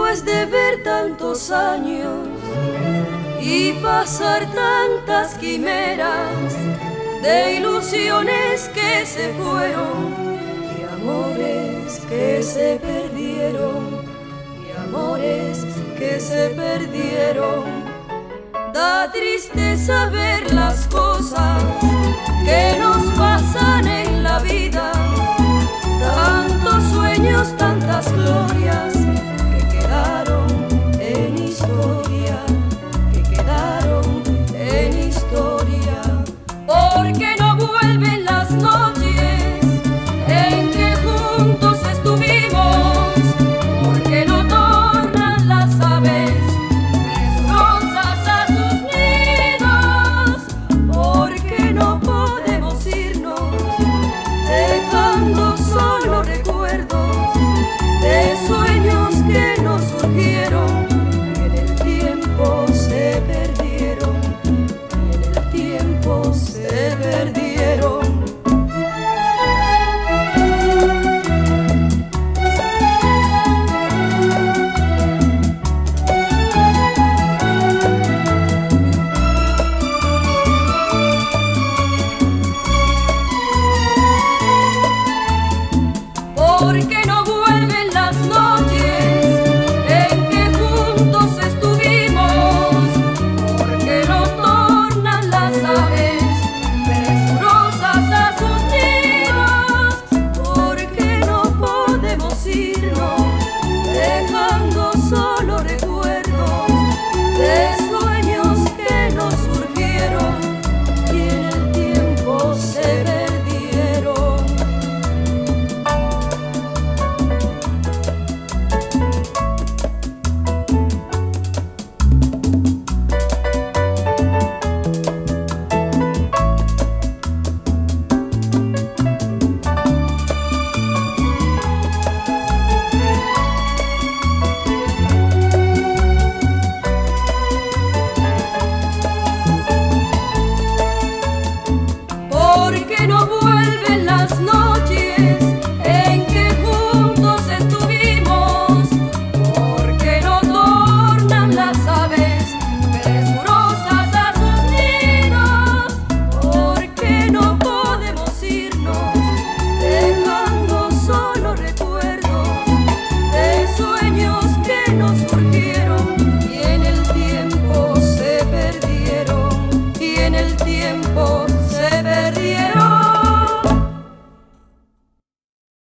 Después de ver tantos años y pasar tantas quimeras de ilusiones que se fueron y amores que se perdieron, y amores que se perdieron, da tristeza ver las cosas que nos pasan en la vida, tantos sueños, tantas glorias que quedaron en historia, que quedaron en historia. Porque no vuelven las noches en que juntos estuvimos, porque no tornan las aves presurosas a sus nidos, porque no podemos irnos dejando solo recuerdos de sueños que nos surgieron y en el tiempo se perdieron, y en el tiempo se perdieron. Porque no vuelven las noches en que juntos estuvimos, porque no tornan las aves presurosas a sus nidos, porque no podemos irnos dejando solo recuerdos de sueños que nos surgieron y en el tiempo se perdieron. Porque no vuelven las noches